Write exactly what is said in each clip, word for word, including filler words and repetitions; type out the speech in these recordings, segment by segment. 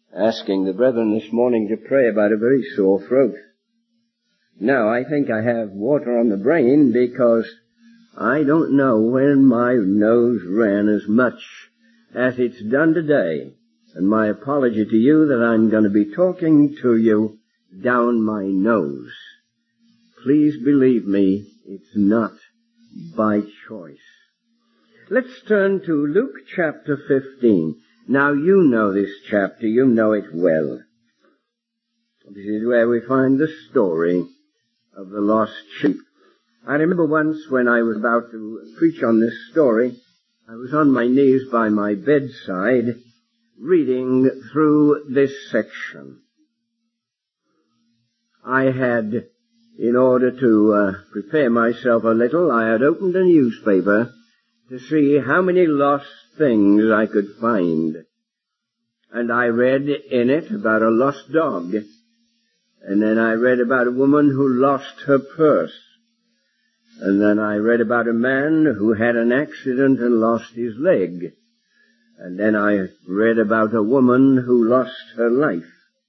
asking the brethren this morning to pray about a very sore throat. Now, I think I have water on the brain because I don't know when my nose ran as much as it's done today. And my apology to you that I'm going to be talking to you down my nose. Please believe me, it's not by choice. Let's turn to Luke chapter fifteen. Now you know this chapter, you know it well. This is where we find the story of the lost sheep. I remember once when I was about to preach on this story, I was on my knees by my bedside reading through this section. I had, in order to uh, prepare myself a little, I had opened a newspaper to see how many lost things I could find. And I read in it about a lost dog. And then I read about a woman who lost her purse. And then I read about a man who had an accident and lost his leg. And then I read about a woman who lost her life.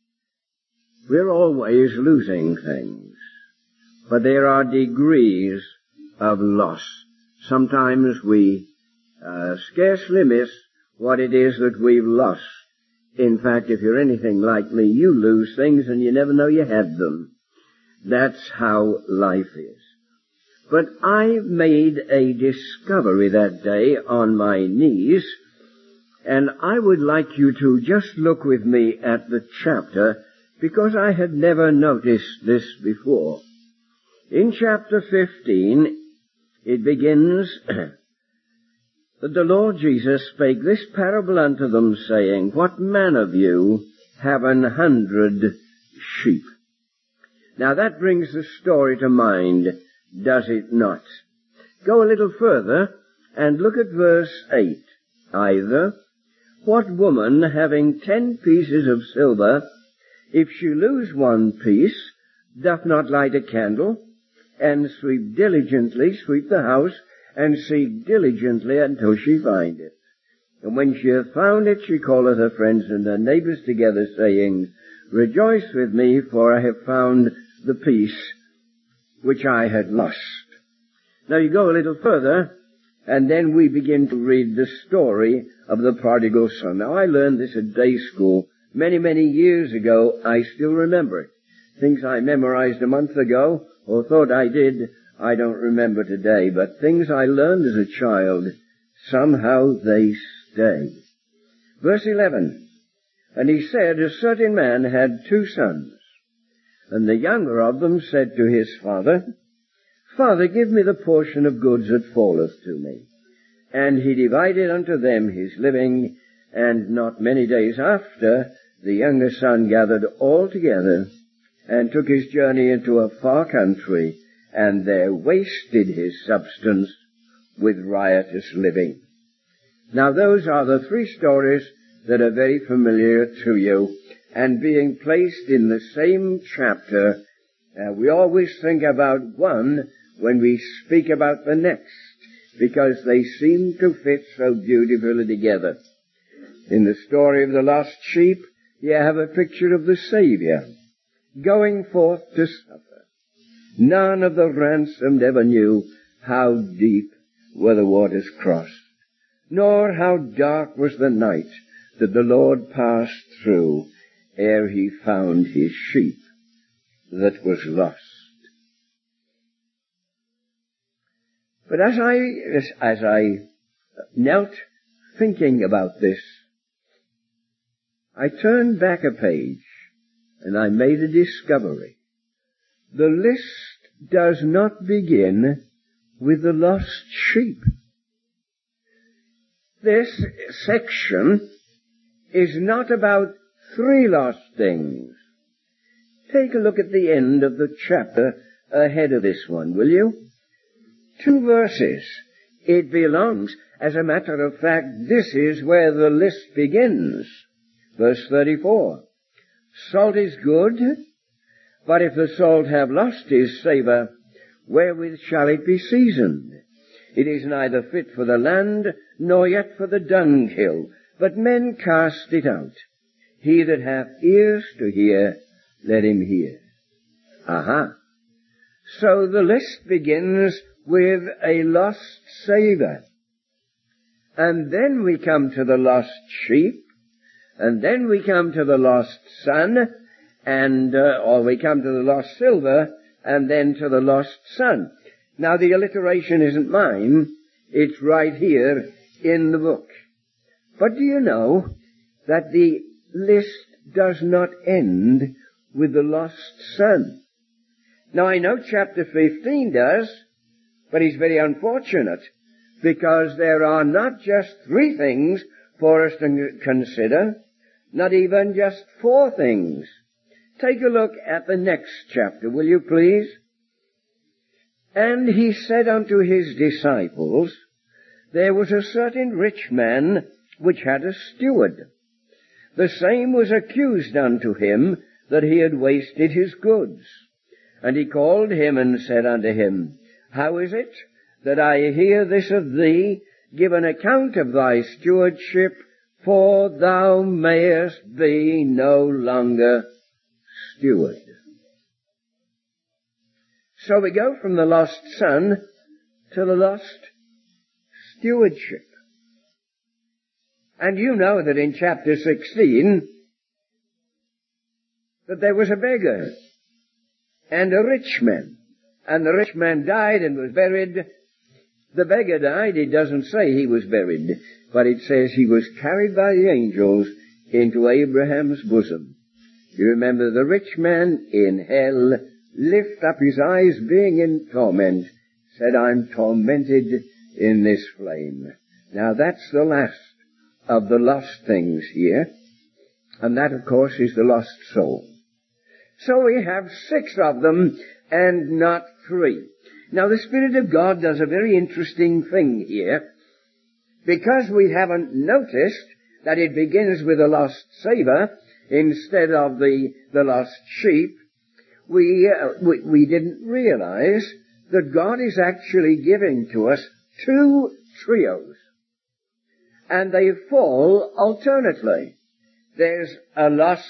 We're always losing things. But there are degrees of loss. Sometimes we uh, scarcely miss what it is that we've lost. In fact, if you're anything like me, you lose things and you never know you had them. That's how life is. But I made a discovery that day on my knees, and I would like you to just look with me at the chapter, because I had never noticed this before. In chapter fifteen, it begins, that the Lord Jesus spake this parable unto them, saying, What man of you have an hundred sheep? Now that brings the story to mind, does it not? Go a little further and look at verse eight. Either, what woman having ten pieces of silver, if she lose one piece, doth not light a candle, and sweep diligently, sweep the house, and seek diligently until she find it. And when she hath found it, she calleth her friends and her neighbors together, saying, Rejoice with me, for I have found the piece which I had lost. Now you go a little further, and then we begin to read the story of the prodigal son. Now I learned this at day school many, many years ago. I still remember it. Things I memorized a month ago, or thought I did, I don't remember today. But things I learned as a child, somehow they stay. Verse eleven. And he said, A certain man had two sons. And the younger of them said to his father, Father, give me the portion of goods that falleth to me. And he divided unto them his living, and not many days after, the younger son gathered all together, and took his journey into a far country, and there wasted his substance with riotous living. Now those are the three stories that are very familiar to you, and being placed in the same chapter, uh, we always think about one when we speak about the next, because they seem to fit so beautifully together. In the story of the lost sheep, you have a picture of the Savior going forth to suffer. None of the ransomed ever knew how deep were the waters crossed, nor how dark was the night that the Lord passed through ere he found his sheep that was lost. But as I, as I knelt thinking about this, I turned back a page and I made a discovery. The list does not begin with the lost sheep. This section is not about three lost things. Take a look at the end of the chapter ahead of this one, will you? Two verses. It belongs, as a matter of fact, this is where the list begins. Verse thirty-four. Salt is good, but if the salt have lost his savour, wherewith shall it be seasoned? It is neither fit for the land, nor yet for the dunghill, but men cast it out. He that hath ears to hear, let him hear. Aha. So the list begins with a lost Saviour. And then we come to the lost sheep, and then we come to the lost son, and, uh, or we come to the lost silver, and then to the lost son. Now the alliteration isn't mine, it's right here in the book. But do you know that the list does not end with the lost son? Now I know chapter fifteen does, but it's very unfortunate, because there are not just three things for us to consider, not even just four things. Take a look at the next chapter, will you please? And he said unto his disciples, there was a certain rich man which had a steward. The same was accused unto him that he had wasted his goods. And he called him and said unto him, how is it that I hear this of thee? Give an account of thy stewardship, for thou mayest be no longer steward. So we go from the lost son to the lost stewardship. And you know that in chapter sixteen, that there was a beggar and a rich man. And the rich man died and was buried. The beggar died. It doesn't say he was buried, but it says he was carried by the angels into Abraham's bosom. You remember the rich man in hell lift up his eyes being in torment, said, I'm tormented in this flame. Now that's the last of the lost things here. And that, of course, is the lost soul. So we have six of them and not three. Now the Spirit of God does a very interesting thing here, because we haven't noticed that it begins with a lost Saviour instead of the, the lost sheep. We, uh, we, we didn't realize that God is actually giving to us two trios. And they fall alternately. There's a lost,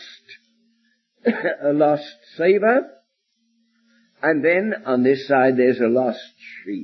a lost Saviour, and then on this side there's a lost sheep.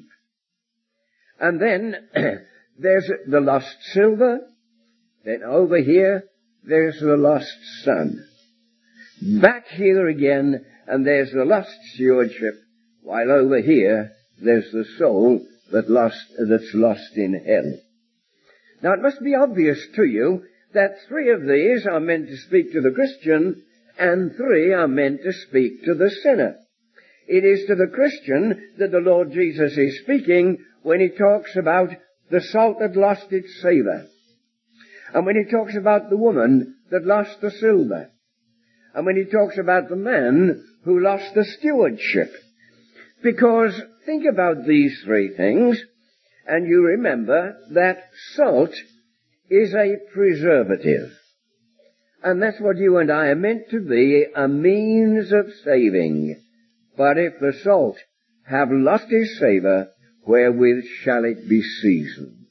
And then there's the lost silver. Then over here there's the lost son. Back here again, and there's the lost stewardship, while over here there's the soul that lost, that's lost in hell. Now it must be obvious to you that three of these are meant to speak to the Christian, and three are meant to speak to the sinner. It is to the Christian that the Lord Jesus is speaking when he talks about the salt that lost its savour, and when he talks about the woman that lost the silver, and when he talks about the man who lost the stewardship. Because think about these three things, and you remember that salt is a preservative. And that's what you and I are meant to be, a means of saving. But if the salt have lost his savour, wherewith shall it be seasoned?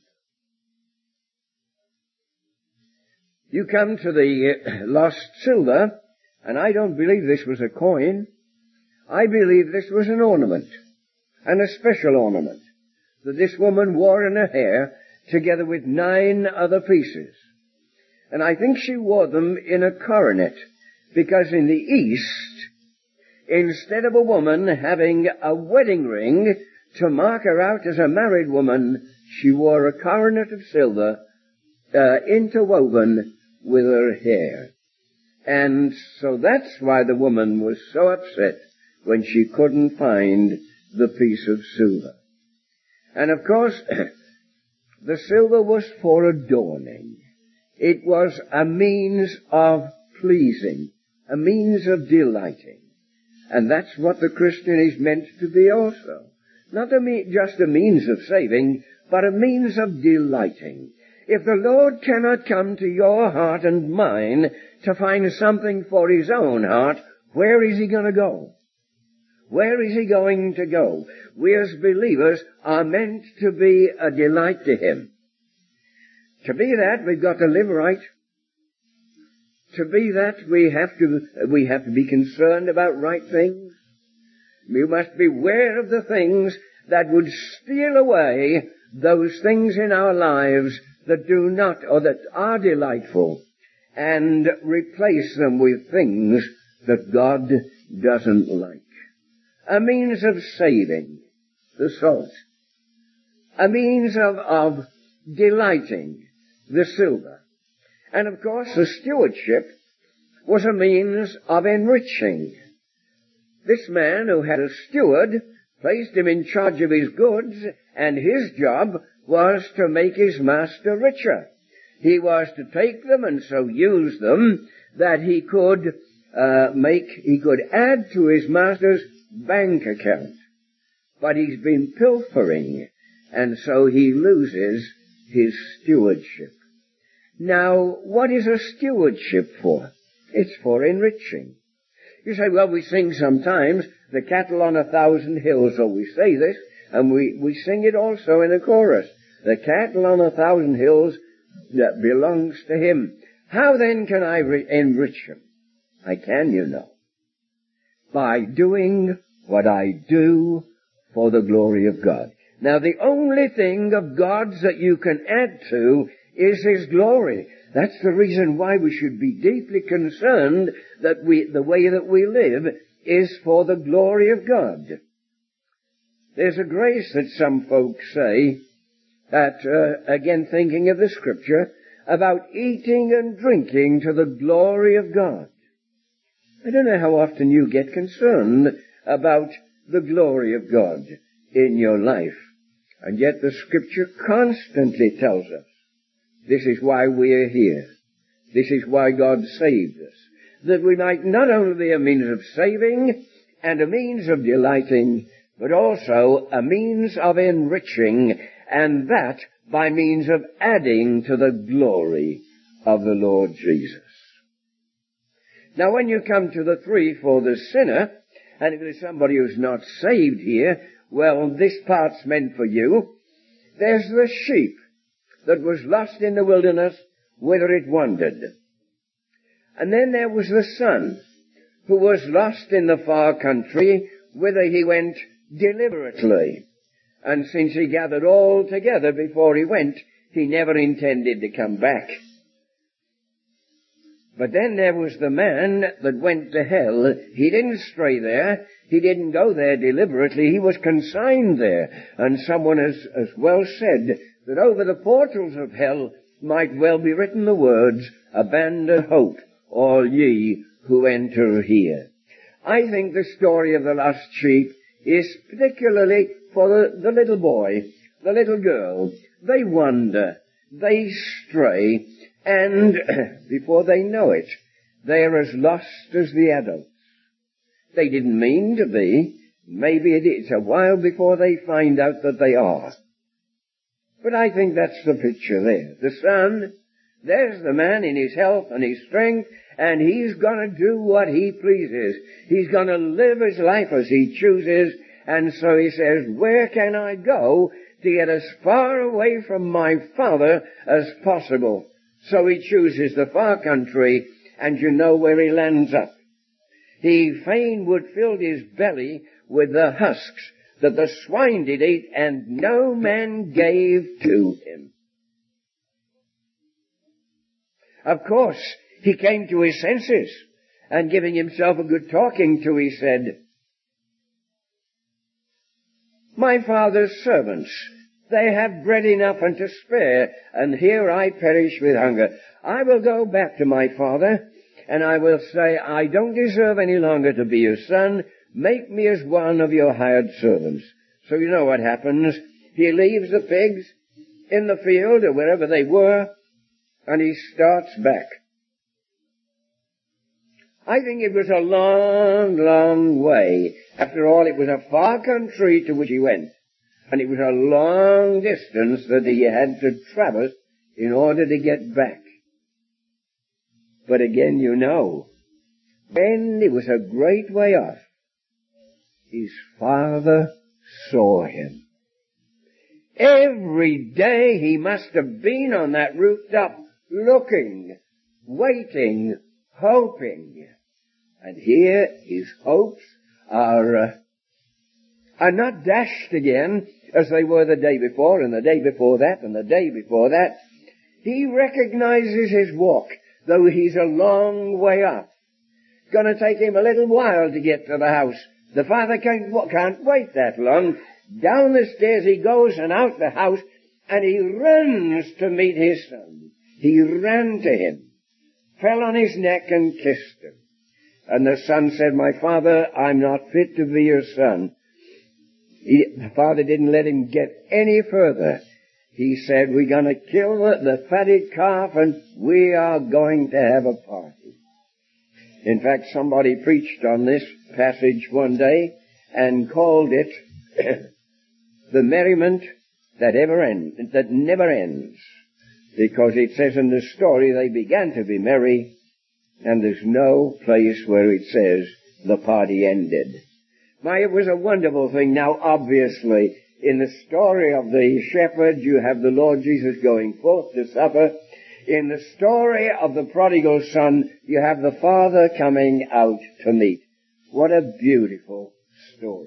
You come to the lost silver, and I don't believe this was a coin. I believe this was an ornament, and a special ornament, that this woman wore in her hair, together with nine other pieces. And I think she wore them in a coronet, because in the East, instead of a woman having a wedding ring to mark her out as a married woman, she wore a coronet of silver, uh, interwoven with her hair. And so that's why the woman was so upset when she couldn't find the piece of silver. And of course, the silver was for adorning. It was a means of pleasing, a means of delighting. And that's what the Christian is meant to be also. Not a me- just a means of saving, but a means of delighting. If the Lord cannot come to your heart and mine to find something for his own heart, where is he going to go? Where is he going to go? We as believers are meant to be a delight to him. To be that, we've got to live right. to be that, we have to, we have to be concerned about right things. We must beware of the things that would steal away those things in our lives that do not, or that are delightful, and replace them with things that God doesn't like. A means of saving the salt. A means of, of delighting the silver. And of course the stewardship was a means of enriching. This man who had a steward placed him in charge of his goods, and his job was to make his master richer. He was to take them and so use them that he could uh, make, he could add to his master's bank account. But he's been pilfering, and so he loses his stewardship. Now, what is a stewardship for? It's for enriching. You say, well, we sing sometimes, the cattle on a thousand hills, so we say this, and we, we sing it also in a chorus. The cattle on a thousand hills that belongs to him. How then can I re- enrich him? I can, you know, by doing what I do for the glory of God. Now, the only thing of God's that you can add to is His glory. That's the reason why we should be deeply concerned that we, the way that we live is for the glory of God. There's a grace that some folks say, that, uh, again thinking of the Scripture, about eating and drinking to the glory of God. I don't know how often you get concerned about the glory of God in your life. And yet the Scripture constantly tells us this is why we are here. This is why God saved us. That we might not only be a means of saving and a means of delighting, but also a means of enriching, and that by means of adding to the glory of the Lord Jesus. Now when you come to the three for the sinner, and if there's somebody who's not saved here, well, this part's meant for you. There's the sheep that was lost in the wilderness, whither it wandered. And then there was the son, who was lost in the far country, whither he went deliberately. And since he gathered all together before he went, he never intended to come back. But then there was the man that went to hell. He didn't stray there. He didn't go there deliberately. He was consigned there. And someone has, has well said that over the portals of hell might well be written the words, "Abandon hope, all ye who enter here." I think the story of the lost sheep is particularly for the, the little boy, the little girl. They wander, they stray, and before they know it, they're as lost as the adults. They didn't mean to be. Maybe it's a while before they find out that they are. But I think that's the picture there. The son, there's the man in his health and his strength, and he's going to do what he pleases. He's going to live his life as he chooses, and so he says, where can I go to get as far away from my father as possible? So he chooses the far country, and you know where he lands up. He fain would fill his belly with the husks that the swine did eat, and no man gave to him. Of course, he came to his senses, and giving himself a good talking to, he said, my father's servants, they have bread enough and to spare, and here I perish with hunger. I will go back to my father, and I will say, I don't deserve any longer to be your son. Make me as one of your hired servants. So you know what happens. He leaves the pigs in the field or wherever they were, and he starts back. I think it was a long, long way. After all, it was a far country to which he went. And it was a long distance that he had to traverse in order to get back. But again, you know, when he was a great way off, his father saw him. Every day he must have been on that rooftop looking, waiting, hoping. And here his hopes are, uh, are not dashed again as they were the day before and the day before that and the day before that. He recognizes his walk, though he's a long way off. It's going to take him a little while to get to the house. The father can't, can't wait that long. Down the stairs he goes and out the house, and he runs to meet his son. He ran to him, fell on his neck and kissed him. And the son said, "My father, I'm not fit to be your son." He, the father didn't let him get any further. He said, "We're going to kill the, the fatted calf and we are going to have a party." In fact, somebody preached on this passage one day and called it the merriment that ever ends, that never ends. Because it says in the story they began to be merry, and there's no place where it says the party ended. My, it was a wonderful thing. Now, obviously, in the story of the shepherd, you have the Lord Jesus going forth to supper. In the story of the prodigal son, you have the father coming out to meet. What a beautiful story.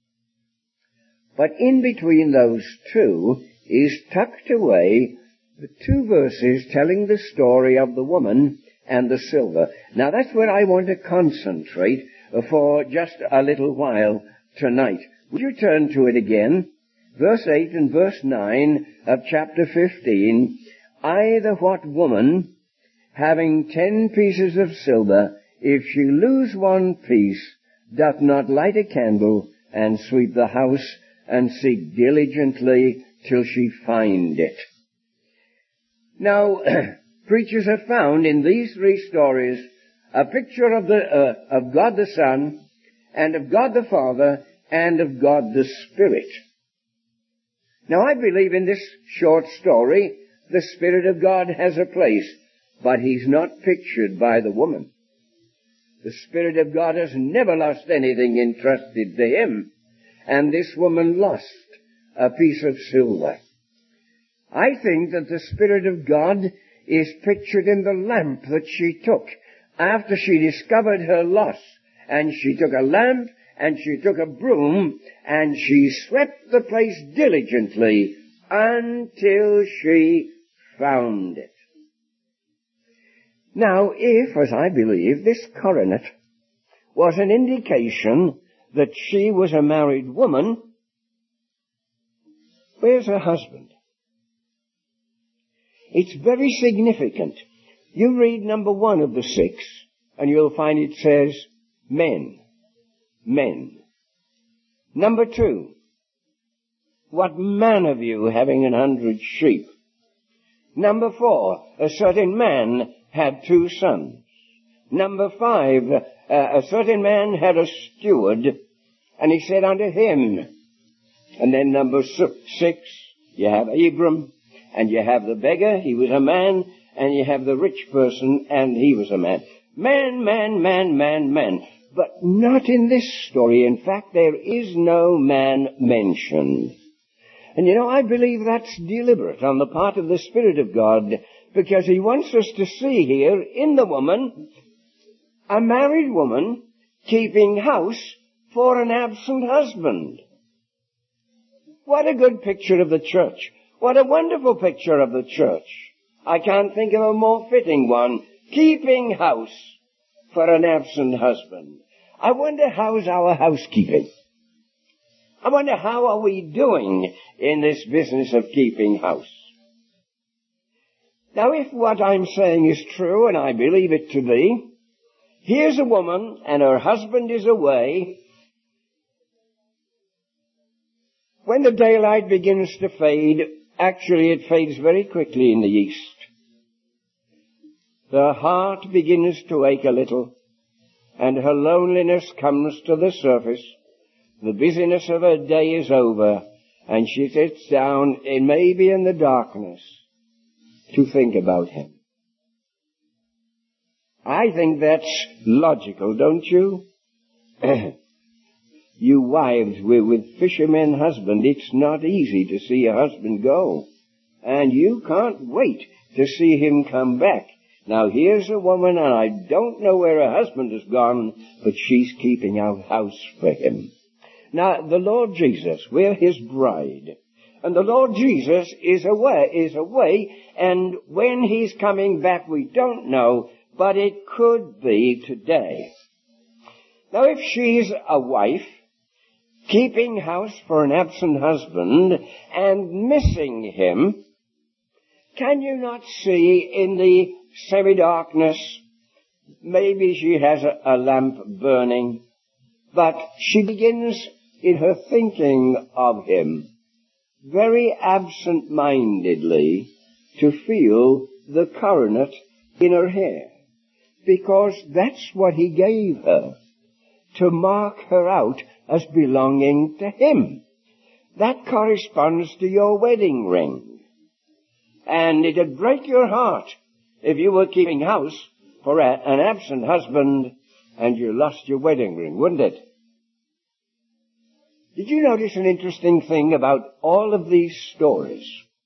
But in between those two is tucked away the two verses telling the story of the woman and the silver. Now that's where I want to concentrate for just a little while tonight. Would you turn to it again? Verse eight and verse nine of chapter fifteen. "I, the what woman, having ten pieces of silver, if she lose one piece, doth not light a candle, and sweep the house, and seek diligently till she find it." Now, preachers have found in these three stories a picture of the uh, of God the Son, and of God the Father, and of God the Spirit. Now, I believe in this short story the Spirit of God has a place, but he's not pictured by the woman. The Spirit of God has never lost anything entrusted to him, and this woman lost a piece of silver. I think that the Spirit of God is pictured in the lamp that she took after she discovered her loss. And she took a lamp and she took a broom and she swept the place diligently until she found it. Now, if, as I believe, this coronet was an indication that she was a married woman, where's her husband? It's very significant. You read number one of the six, and you'll find it says, men. Men. Number two, what man of you having an hundred sheep? Number four, a certain man had two sons. Number five, uh, a certain man had a steward, and he said unto him. And then number six, you have Abram, and you have the beggar, he was a man, and you have the rich person, and he was a man. Man, man, man, man, man. But not in this story. In fact, there is no man mentioned. And you know, I believe that's deliberate on the part of the Spirit of God, because he wants us to see here in the woman, a married woman keeping house for an absent husband. What a good picture of the church. What a wonderful picture of the church. I can't think of a more fitting one. Keeping house for an absent husband. I wonder how's our housekeeping? I wonder how are we doing in this business of keeping house? Now, if what I'm saying is true, and I believe it to be, here's a woman and her husband is away. When the daylight begins to fade, actually it fades very quickly in the east. Her heart begins to ache a little, and her loneliness comes to the surface. The busyness of her day is over, and she sits down, it may be in the darkness, to think about him. I think that's logical, don't you? You wives with, with fishermen husband, it's not easy to see a husband go. And you can't wait to see him come back. Now here's a woman, and I don't know where her husband has gone, but she's keeping out house for him. Now, the Lord Jesus, we're his bride. And the Lord Jesus is away, is away, and when he's coming back we don't know, but it could be today. Now if she's a wife, keeping house for an absent husband, and missing him, can you not see in the semi-darkness, maybe she has a, a lamp burning, but she begins in her thinking of him very absent-mindedly to feel the coronet in her hair, because that's what he gave her, to mark her out as belonging to him. That corresponds to your wedding ring. And it'd break your heart if you were keeping house for a, an absent husband and you lost your wedding ring, wouldn't it? Did you notice an interesting thing about all of these stories?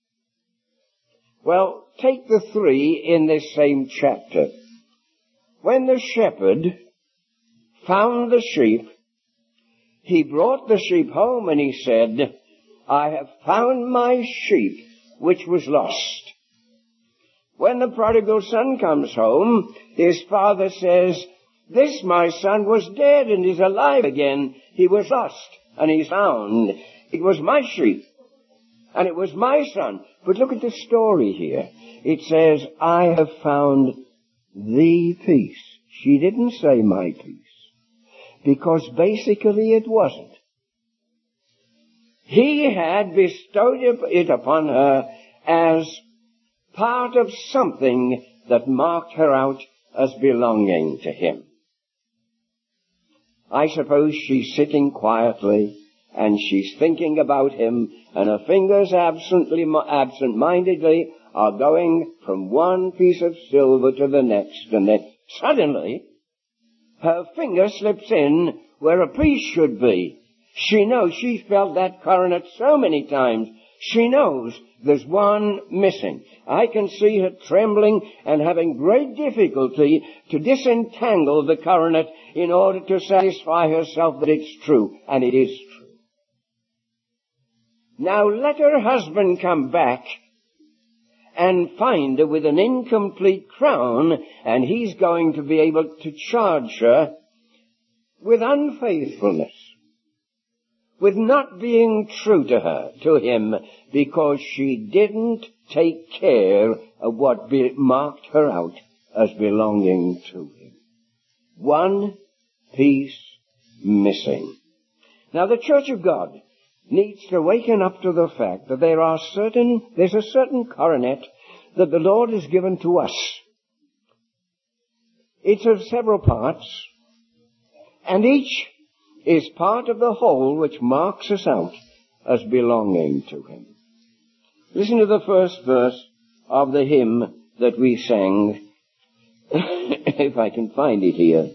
Well, take the three in this same chapter. When the shepherd found the sheep, he brought the sheep home and he said, I have found my sheep which was lost. When the prodigal son comes home, his father says, this my son was dead and is alive again. He was lost and he's found. It was my sheep and it was my son. But look at the story here. It says, I have found the peace. She didn't say my peace, because basically it wasn't. He had bestowed it upon her as part of something that marked her out as belonging to him. I suppose she's sitting quietly and she's thinking about him, and her fingers absently, absent-mindedly are going from one piece of silver to the next, and then suddenly her finger slips in where a piece should be. She knows, she felt that coronet so many times. She knows there's one missing. I can see her trembling and having great difficulty to disentangle the coronet in order to satisfy herself that it's true, and it is true. Now let her husband come back and find her with an incomplete crown, and he's going to be able to charge her with unfaithfulness, with not being true to her, to him, because she didn't take care of what be- marked her out as belonging to him. One piece missing. Now the Church of God needs to waken up to the fact that there are certain, there's a certain coronet that the Lord has given to us. It's of several parts, and each is part of the whole which marks us out as belonging to him. Listen to the first verse of the hymn that we sang, if I can find it here.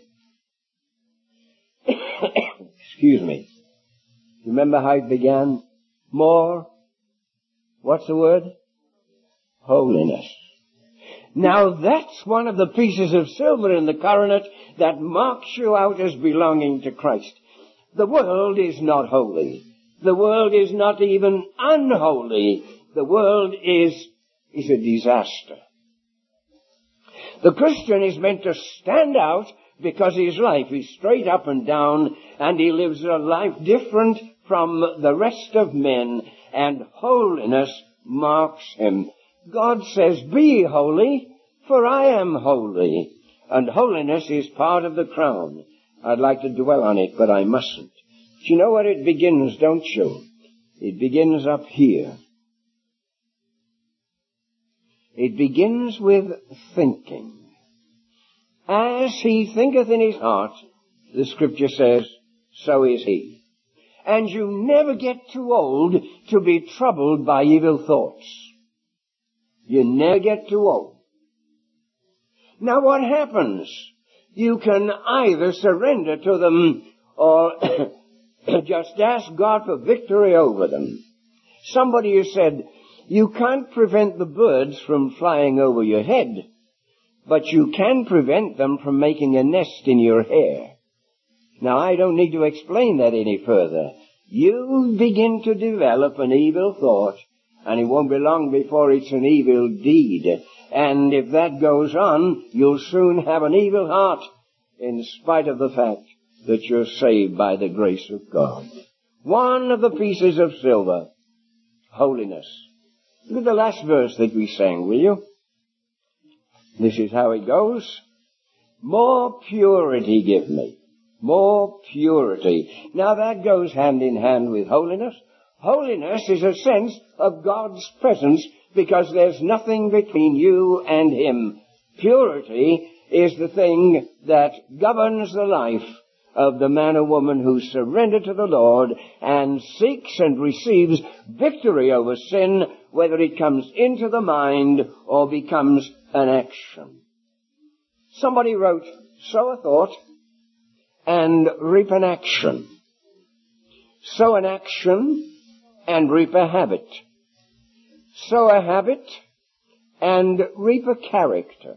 Excuse me. Remember how it began? More, what's the word? Holiness. Now that's one of the pieces of silver in the coronet that marks you out as belonging to Christ. The world is not holy. The world is not even unholy. The world is, is a disaster. The Christian is meant to stand out because his life is straight up and down, and he lives a life different from the rest of men, and holiness marks him. God says, be holy, for I am holy. And holiness is part of the crown. I'd like to dwell on it, but I mustn't. But you know where it begins, don't you? It begins up here. It begins with thinking. As he thinketh in his heart, the scripture says, so is he. And you never get too old to be troubled by evil thoughts. You never get too old. Now what happens? You can either surrender to them or just ask God for victory over them. Somebody has said, you can't prevent the birds from flying over your head, but you can prevent them from making a nest in your hair. Now, I don't need to explain that any further. You begin to develop an evil thought, and it won't be long before it's an evil deed. And if that goes on, you'll soon have an evil heart, in spite of the fact that you're saved by the grace of God. One of the pieces of silver, holiness. Look at the last verse that we sang, will you? This is how it goes. More purity give me. More purity. Now that goes hand in hand with holiness. Holiness is a sense of God's presence because there's nothing between you and Him. Purity is the thing that governs the life of the man or woman who surrendered to the Lord and seeks and receives victory over sin, whether it comes into the mind or becomes an action. Somebody wrote, sow a thought and reap an action. Sow an action and reap a habit. Sow a habit and reap a character.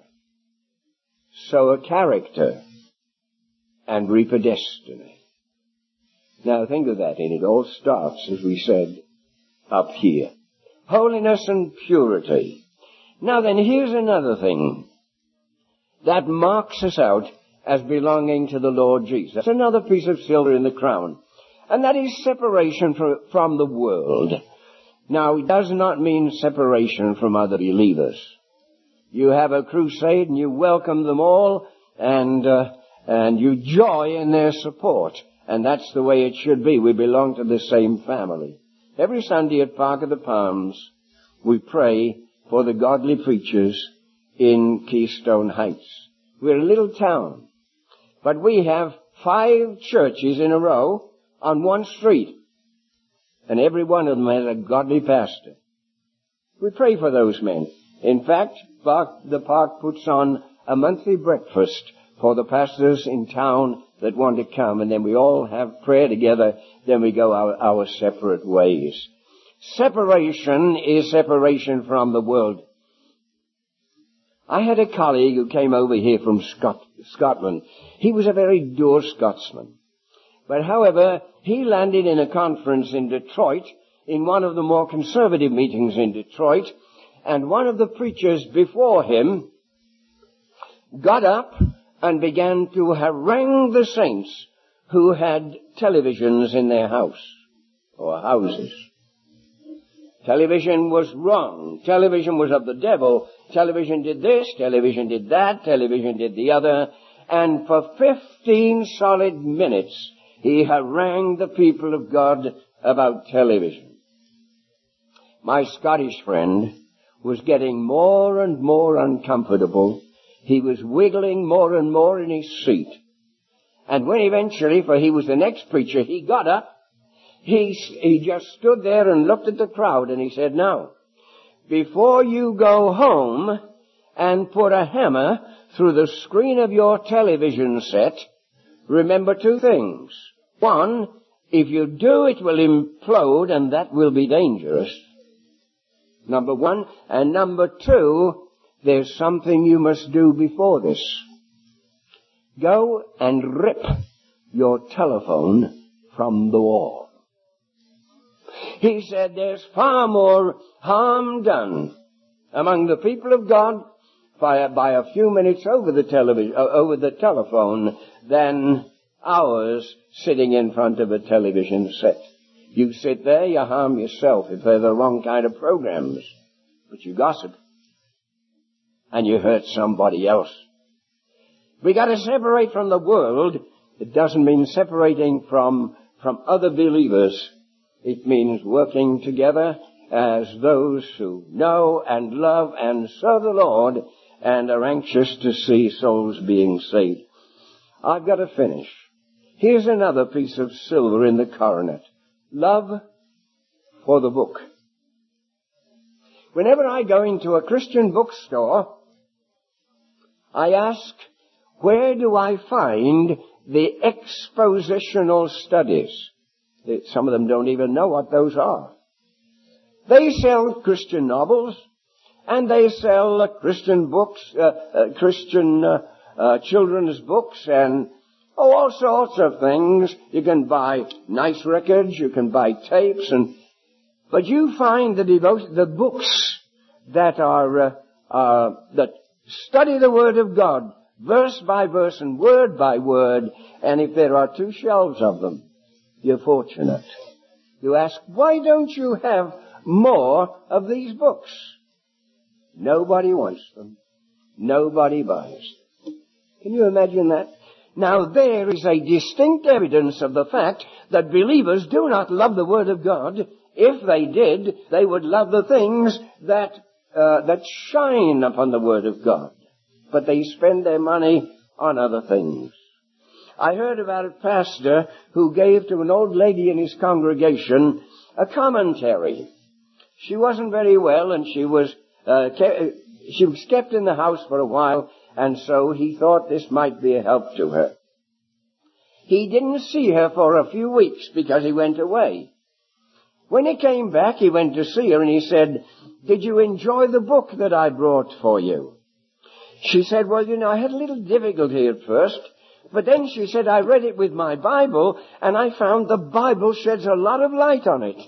Sow a character and reap a destiny. Now think of that, and it all starts, as we said, up here. Holiness and purity. Now then, here's another thing that marks us out as belonging to the Lord Jesus. That's another piece of silver in the crown. And that is separation from, from the world. Now, it does not mean separation from other believers. You have a crusade and you welcome them all, and uh, and you joy in their support. And that's the way it should be. We belong to the same family. Every Sunday at Park of the Palms, we pray for the godly preachers in Keystone Heights. We're a little town, but we have five churches in a row on one street, and every one of them has a godly pastor. We pray for those men. In fact, the park puts on a monthly breakfast for the pastors in town that want to come, and then we all have prayer together, then we go our, our separate ways. Separation is separation from the world. I had a colleague who came over here from Scot- Scotland. He was a very dour Scotsman. But however, he landed in a conference in Detroit, in one of the more conservative meetings in Detroit, and one of the preachers before him got up and began to harangue the saints who had televisions in their house, or houses. Television was wrong. Television was of the devil. Television did this, television did that, television did the other. And for fifteen solid minutes, he harangued the people of God about television. My Scottish friend was getting more and more uncomfortable. He was wiggling more and more in his seat. And when eventually, for he was the next preacher, he got up, he, he just stood there and looked at the crowd and he said, now, before you go home and put a hammer through the screen of your television set, remember two things. One, if you do, it will implode and that will be dangerous. Number one. And number two, there's something you must do before this. Go and rip your telephone from the wall. He said there's far more harm done among the people of God by, by a few minutes over the television, uh, over the telephone than hours sitting in front of a television set. You sit there, you harm yourself if they're the wrong kind of programs, but you gossip and you hurt somebody else. We got to separate from the world. It doesn't mean separating from from other believers. It means working together as those who know and love and serve the Lord and are anxious to see souls being saved. I've got to finish. Here's another piece of silver in the coronet. Love for the book. Whenever I go into a Christian bookstore, I ask, where do I find the expositional studies? Some of them don't even know what those are. They sell Christian novels, And they sell uh, Christian books, uh, uh, Christian uh, uh, children's books, and oh, all sorts of things. You can buy nice records, you can buy tapes, and but you find the devotion, the books that are uh, uh, that study the Word of God, verse by verse and word by word. And if there are two shelves of them, you're fortunate. You ask, why don't you have more of these books? Nobody wants them. Nobody buys them. Can you imagine that? Now there is a distinct evidence of the fact that believers do not love the Word of God. If they did, they would love the things that uh, that shine upon the Word of God. But they spend their money on other things. I heard about a pastor who gave to an old lady in his congregation a commentary. She wasn't very well, and she was uh, kept, she was kept in the house for a while, and so he thought this might be a help to her. He didn't see her for a few weeks because he went away. When he came back, he went to see her, and he said, "Did you enjoy the book that I brought for you?" She said, "Well, you know, I had a little difficulty at first, but then," she said, "I read it with my Bible, and I found the Bible sheds a lot of light on it."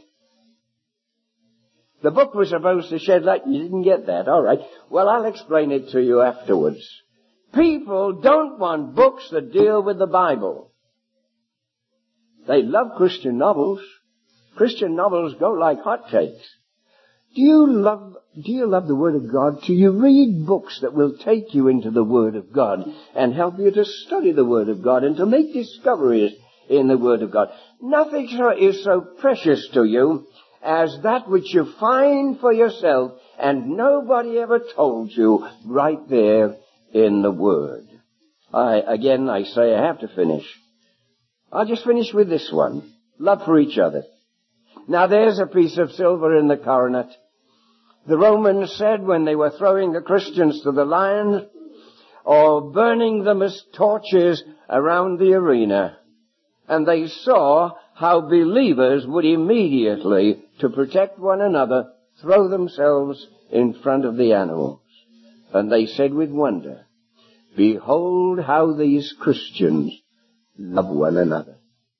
The book was supposed to shed light. You didn't get that. All right. Well, I'll explain it to you afterwards. People don't want books that deal with the Bible. They love Christian novels. Christian novels go like hotcakes. Do you love, do you love the Word of God? Do you read books that will take you into the Word of God and help you to study the Word of God and to make discoveries in the Word of God? Nothing is so precious to you as that which you find for yourself and nobody ever told you right there in the Word. I, again, I say I have to finish. I'll just finish with this one. Love for each other. Now there's a piece of silver in the coronet. The Romans said when they were throwing the Christians to the lions or burning them as torches around the arena, and they saw how believers would immediately, to protect one another, throw themselves in front of the animals. And they said with wonder, "Behold how these Christians love one another."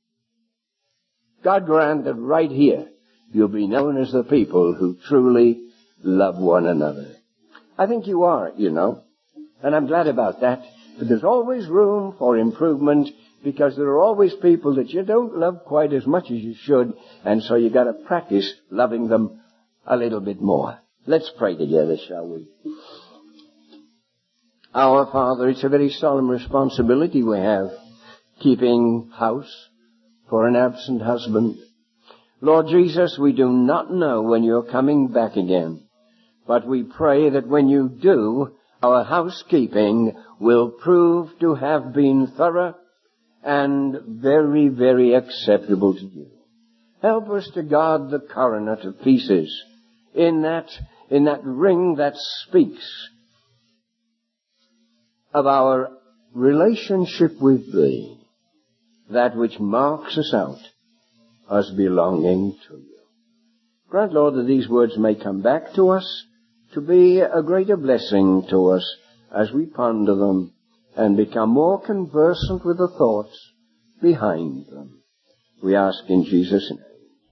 God grant that right here you'll be known as the people who truly love one another. I think you are, you know, and I'm glad about that. But there's always room for improvement because there are always people that you don't love quite as much as you should, and so you got to practice loving them a little bit more. Let's pray together, shall we? Our Father, it's a very solemn responsibility we have, keeping house for an absent husband. Lord Jesus, we do not know when you're coming back again, but we pray that when you do, our housekeeping will prove to have been thorough and very, very acceptable to you. Help us to guard the coronet of pieces in that, in that ring that speaks of our relationship with Thee, that which marks us out as belonging to you. Grant, Lord, that these words may come back to us to be a greater blessing to us as we ponder them and become more conversant with the thoughts behind them. We ask in Jesus' name.